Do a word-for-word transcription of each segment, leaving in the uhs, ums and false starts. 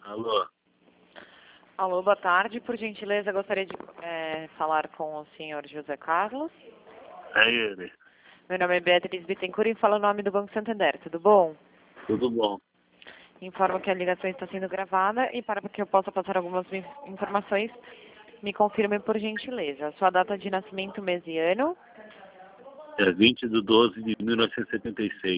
Alô? Alô, boa tarde. Por gentileza, gostaria de é, falar com o senhor José Carlos. É ele. Meu nome é Beatriz Bittencourt e falo o nome do Banco Santander. Tudo bom? Tudo bom? Informo que a ligação está sendo gravada e para que eu possa passar algumas in- informações, me confirme por gentileza. Sua data de nascimento, mês e ano, É vinte de doze de mil novecentos e setenta e seis.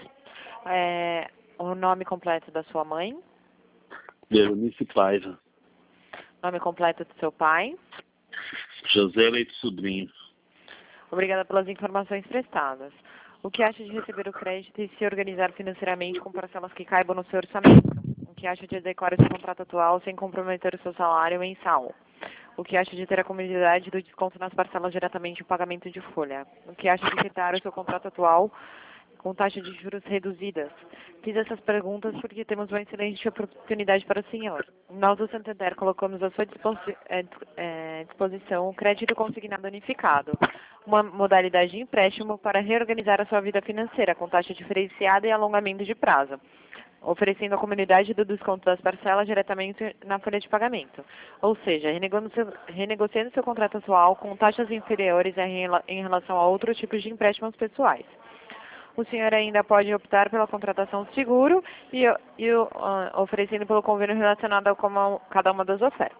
é, o nome completo da sua mãe, Berenice Paiva. nome completo do seu pai. José Leite Sobrinho. Obrigada pelas informações prestadas. O que acha de receber o crédito e se organizar financeiramente com parcelas que caibam no seu orçamento? O que acha de adequar o seu contrato atual sem comprometer o seu salário mensal? O que acha de ter a comodidade do desconto nas parcelas diretamente em pagamento de folha? O que acha de quitar o seu contrato atual com taxa de juros reduzidas? Fiz essas perguntas porque temos uma excelente oportunidade para o senhor. Nós do Santander colocamos à sua disposi eh, eh, disposição o crédito consignado unificado, uma modalidade de empréstimo para reorganizar a sua vida financeira com taxa diferenciada e alongamento de prazo, oferecendo à comunidade do desconto das parcelas diretamente na folha de pagamento. Ou seja, renegociando seu, renegociando seu contrato atual com taxas inferiores em, rela- em relação a outros tipos de empréstimos pessoais. O senhor ainda pode optar pela contratação de seguro e, e uh, oferecendo pelo convênio relacionado a como, cada uma das ofertas.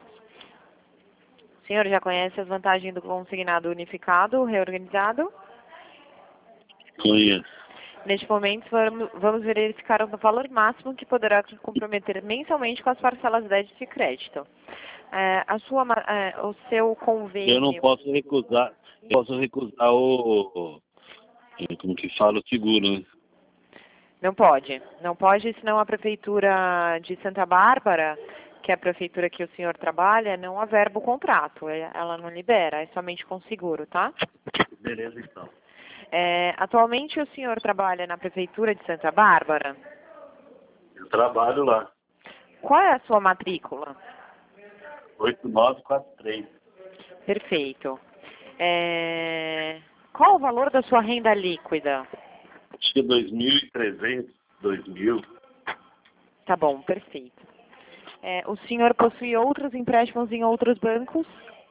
O senhor já conhece as vantagens do consignado unificado, reorganizado? Conheço. Neste momento, vamos, vamos verificar o valor máximo que poderá comprometer mensalmente com as parcelas de débito e crédito. É, a sua, ma- é, o seu convênio... Eu não posso recusar. Eu posso recusar o. o- Como que fala? O seguro, né? Não pode. Não pode, senão a Prefeitura de Santa Bárbara, que é a prefeitura que o senhor trabalha, não averba o contrato. É- Ela não libera, é somente com seguro, tá? Beleza, então. É, atualmente o senhor trabalha na Prefeitura de Santa Bárbara. Eu trabalho lá. Qual é a sua matrícula? oito nove quatro três. Perfeito. É, qual o valor da sua renda líquida? Acho que é dois mil e trezentos, dois mil. Tá bom, perfeito. É, o senhor possui outros empréstimos em outros bancos?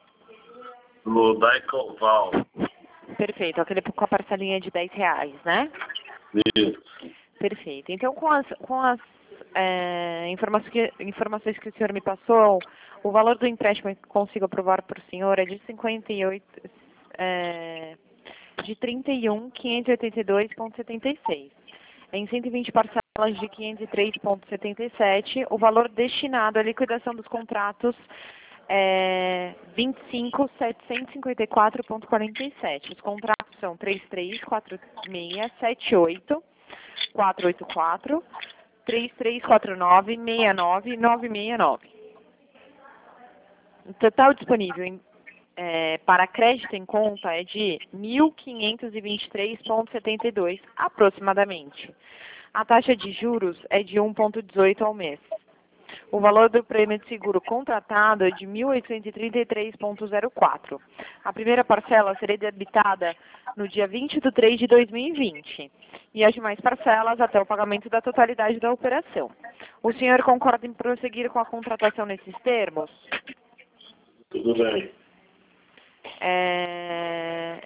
No Daicoval. Perfeito, aquele com a parcelinha de dez reais, né? Isso. Perfeito. Então, com as, com as é, informações, que, informações que o senhor me passou, o valor do empréstimo que consigo aprovar para o senhor é de cinquenta e oito, é, de trinta e um mil quinhentos e oitenta e dois vírgula setenta e seis. Em cento e vinte parcelas de quinhentos e três vírgula setenta e sete, o valor destinado à liquidação dos contratos é vinte e cinco mil setecentos e cinquenta e quatro vírgula quarenta e sete. Os contratos são três três quatro seis sete oito quatro oito quatro, três três quatro nove seis nove nove seis nove. O total disponível em, é, para crédito em conta é de mil quinhentos e vinte e três vírgula setenta e dois, aproximadamente. A taxa de juros é de um vírgula dezoito ao mês. O valor do prêmio de seguro contratado é de mil oitocentos e trinta e três vírgula zero quatro. A primeira parcela será debitada no dia vinte de três de dois mil e vinte e as demais parcelas até o pagamento da totalidade da operação. O senhor concorda em prosseguir com a contratação nesses termos? Tudo bem. É...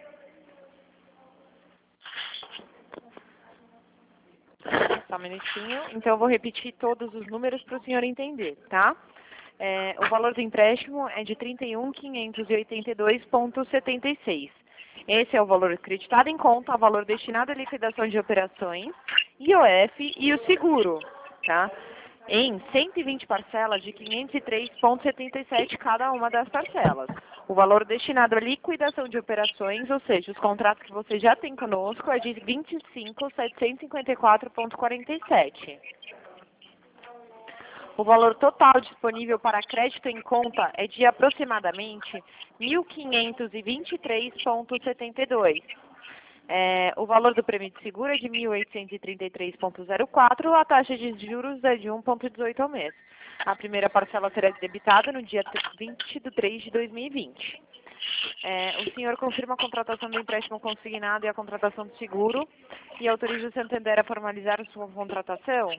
Só um minutinho. Então, eu vou repetir todos os números para o senhor entender, tá? É, o valor do empréstimo é de trinta e um mil quinhentos e oitenta e dois vírgula setenta e seis. Esse é o valor acreditado em conta, o valor destinado à liquidação de operações, I O F e o seguro, tá? Em cento e vinte parcelas de quinhentos e três vírgula setenta e sete cada uma das parcelas. O valor destinado à liquidação de operações, ou seja, os contratos que você já tem conosco, é de vinte e cinco mil setecentos e cinquenta e quatro vírgula quarenta e sete. O valor total disponível para crédito em conta é de aproximadamente mil quinhentos e vinte e três vírgula setenta e dois. É, o valor do prêmio de seguro é de mil oitocentos e trinta e três vírgula zero quatro, a taxa de juros é de um vírgula dezoito ao mês. A primeira parcela será debitada no dia vinte de três de dois mil e vinte. É, o senhor confirma a contratação do empréstimo consignado e a contratação do seguro e autoriza o Santander a formalizar a sua contratação?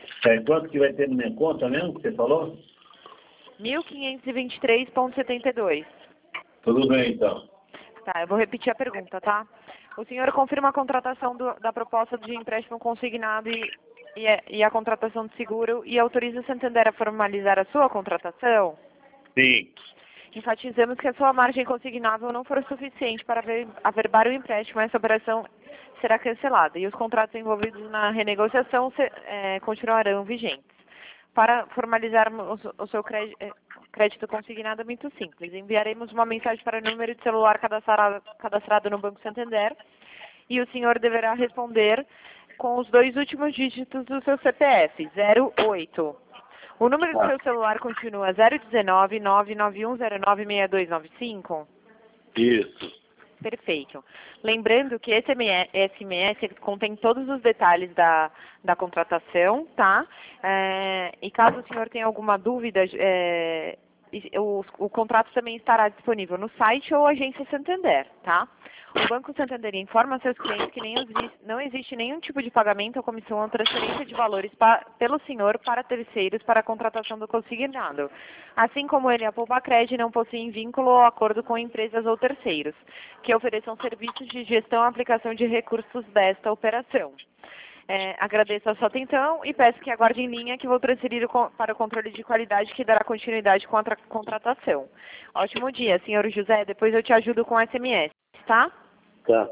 É, quanto que vai ter na minha conta mesmo, que você falou? mil quinhentos e vinte e três vírgula setenta e dois. Tudo bem, então. Tá, eu vou repetir a pergunta, tá? O senhor confirma a contratação do, da proposta de empréstimo consignado e, e, a, e a contratação de seguro e autoriza o Santander a formalizar a sua contratação? Sim. Enfatizamos que a sua margem consignável não for suficiente para ver, averbar o empréstimo, essa operação será cancelada e os contratos envolvidos na renegociação se, é, continuarão vigentes. Para formalizarmos o seu crédito, crédito consignado é muito simples. Enviaremos uma mensagem para o número de celular cadastrado, cadastrado no Banco Santander e o senhor deverá responder com os dois últimos dígitos do seu C P F, zero oito. O número do seu celular continua zero um nove, nove nove um zero nove seis dois nove cinco? Isso. Perfeito. Lembrando que esse S M S contém todos os detalhes da, da contratação, tá? É, e caso o senhor tenha alguma dúvida, é, o, o contrato também estará disponível no site ou agência Santander, tá? O Banco Santander informa a seus clientes que nem existe, não existe nenhum tipo de pagamento ou comissão ou transferência de valores pa, pelo senhor para terceiros para a contratação do consignado. Assim como ele, a Poupa-Cred não possui vínculo ou acordo com empresas ou terceiros, que ofereçam serviços de gestão e aplicação de recursos desta operação. É, agradeço a sua atenção e peço que aguarde em linha que vou transferir o, para o controle de qualidade que dará continuidade com a contratação. Ótimo dia, senhor José. Depois eu te ajudo com S M S, tá? Tá.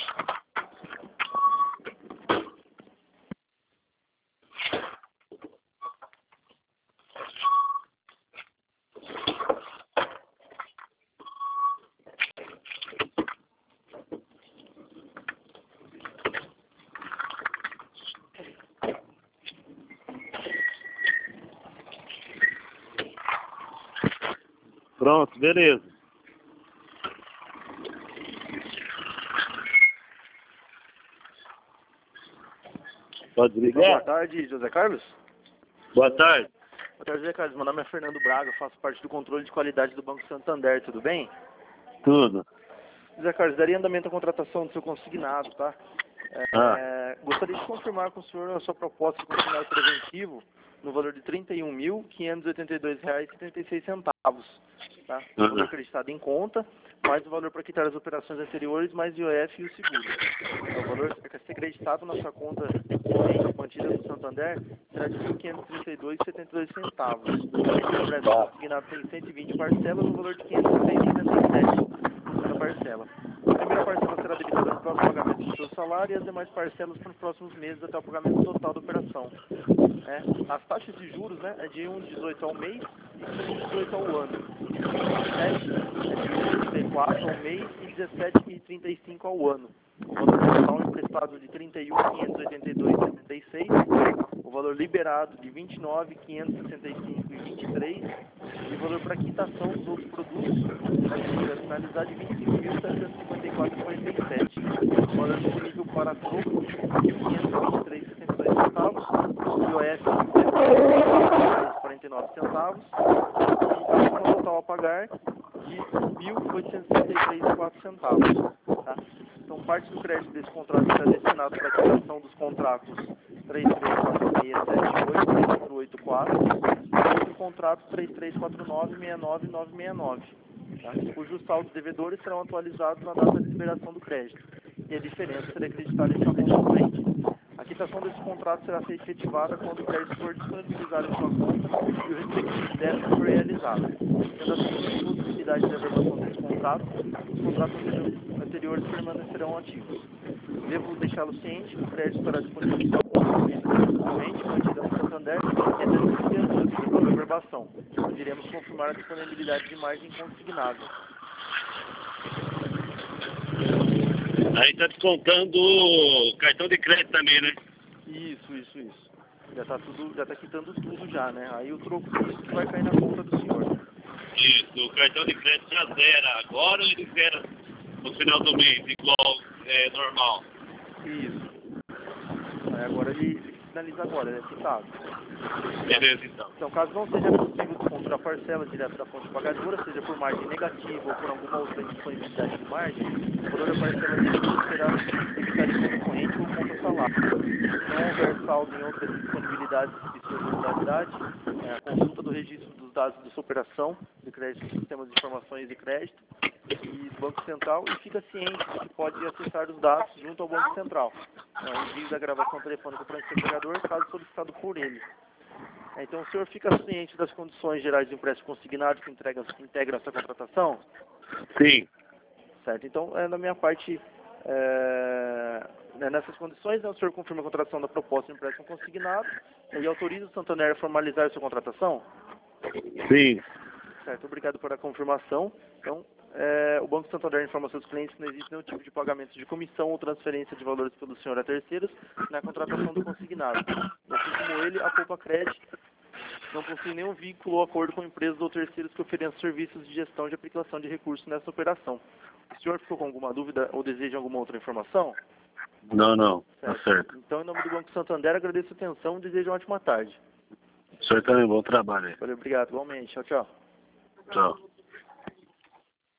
Pronto, beleza. Pode ligar? Boa tarde, José Carlos. Boa tarde. Boa tarde, José Carlos. Meu nome é Fernando Braga, faço parte do controle de qualidade do Banco Santander, tudo bem? Tudo. José Carlos, daria andamento à contratação do seu consignado, tá? É, Ah. é, gostaria de confirmar com o senhor a sua proposta de consignado preventivo no valor de trinta e um mil, quinhentos e oitenta e dois reais e setenta e seis centavos, tá? O valor acreditado em conta, mais o valor para quitar as operações anteriores, mais o I O F e o seguro. O valor a ser acreditado na sua conta corrente mantida no Santander será de mil quinhentos e trinta e dois reais e setenta e dois centavos. O empréstimo consignado tem cento e vinte parcelas no valor de quinhentos e setenta e sete cada parcela. A primeira parcela será debitada no próximo pagamento do seu salário e as demais parcelas para os próximos meses até o pagamento total da operação. É, as taxas de juros, né, é de um vírgula dezoito ao mês e de um vírgula dezoito ao ano. É de um vírgula trinta e quatro ao mês e dezessete vírgula trinta e cinco ao ano. O valor total emprestado de trinta e um mil quinhentos e oitenta e dois reais e setenta e seis centavos. O valor liberado de vinte e nove mil quinhentos e sessenta e cinco reais e vinte e três centavos. E o valor para quitação dos outros produtos para finalizar de vinte e cinco mil setecentos e cinquenta e quatro reais e quarenta e sete centavos. O valor disponível para troco mil quinhentos e vinte e três reais e sessenta e dois centavos. O I O F de cento e quarenta e nove centavos. E a soma total a pagar de mil oitocentos e sessenta e três reais e quatro centavos. Tá? Então, parte do crédito desse contrato será destinado para a quitação dos contratos três três quatro seis sete oito, três quatro oito quatro e outro contrato três três quatro nove, seis nove nove seis nove, tá? Cujos saldos devedores serão atualizados na data de liberação do crédito e a diferença será acreditada em sua conta corrente. A quitação desse contrato será efetivada quando o crédito for disponibilizado em sua conta e o respectivo débito for realizado. Tendo assim a possibilidade de averbação desse contrato, os contratos anteriores permanecerão ativos. Devo deixá-lo ciente que o crédito estará disponível em sua conta corrente mantida no Santander e até trinta anos de sua averbação, onde iremos confirmar a disponibilidade de margem consignada. Aí tá descontando o cartão de crédito também, né? Isso, isso, isso. Já tá tudo, já tá quitando tudo já, né? Aí o troco disso que vai cair na conta do senhor. Isso, o cartão de crédito já zera agora ou ele zera no final do mês, igual é normal? Isso. Aí agora ele finaliza agora, ele é quitado. Beleza, então. Então, caso não seja possível desconto da parcela direto da fonte pagadora, seja por margem negativa ou por alguma outra indisponibilidade de margem, o valor da parcela será debitado em conta corrente ou conta salário. Não houver saldo em outras disponibilidades de sua modalidade, é, a consulta do registro dos dados da sua operação de crédito no sistema de informações de crédito e do Banco Central, e fica ciente de que pode acessar os dados junto ao Banco Central. É, envio da gravação telefônica para o empregador, caso solicitado por ele. É, então, o senhor fica ciente das condições gerais de empréstimo consignado que integram, que integram essa contratação? Sim. Certo. Então, é, na minha parte, é, né, nessas condições, né, o senhor confirma a contratação da proposta de empréstimo consignado e autoriza o Santander a formalizar a sua contratação? Sim. Certo. Obrigado pela confirmação. Então, é, o Banco Santander informa seus clientes que não existe nenhum tipo de pagamento de comissão ou transferência de valores pelo senhor a terceiros na contratação do consignado. E assim como ele, a Poupa Cred não possui nenhum vínculo ou acordo com empresas ou terceiros que ofereçam serviços de gestão de aplicação de recursos nessa operação. O senhor ficou com alguma dúvida ou deseja alguma outra informação? Não, não. Certo. Tá certo. Então, em nome do Banco Santander, agradeço a atenção e desejo uma ótima tarde. O senhor também, bom trabalho aí. Valeu, obrigado. Igualmente. Tchau, tchau. Tchau.